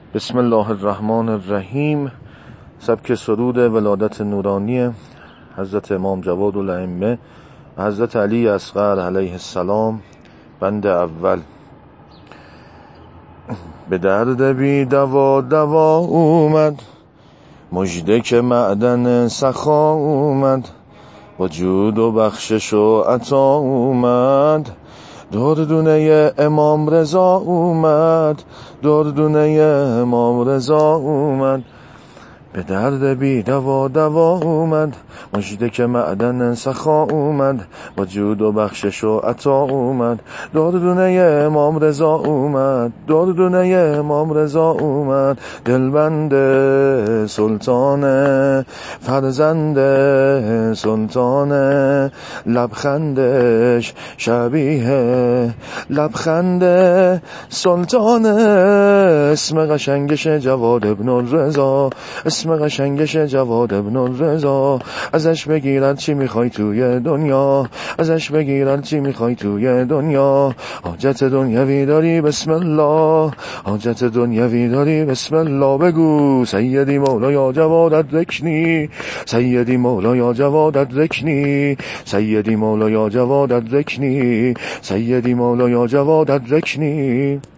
بسم الله الرحمن الرحیم. سبک سرود ولادت نورانی حضرت امام جواد الائمه و حضرت علی اصغر علیه السلام. بند اول. به درد بی دوا دوا اومد، مژده که معدن سخا اومد، وجود و بخشش و عطا اومد، دردونه امام رضا اومد، دردونه امام رضا اومد. به درد بی دوا دوا اومد، مژده که معدن سخا اومد، وجود و بخشش و عطا اومد، دردونه امام رضا اومد، دردونه امام رضا اومد. دلبند سلطان فرزند سلطان، لبخندش شبیه لبخند سلطان. اسم قشنگش جواد ابن الرضا، اسم قشنگش جواد ابن الرضا. ازش بگیرد چی میخوای توی دنیا، ازش بگیرد چی میخوای توی دنیا. حاجت دنیوی داری بسم الله، حاجت دنیوی داری بسم الله. بگو سیدی مولا جواد ادرکنی، سیدی مولا جواد ادرکنی، سیدی مولا جواد ادرکنی، سیدی مولا جواد ادرکنی.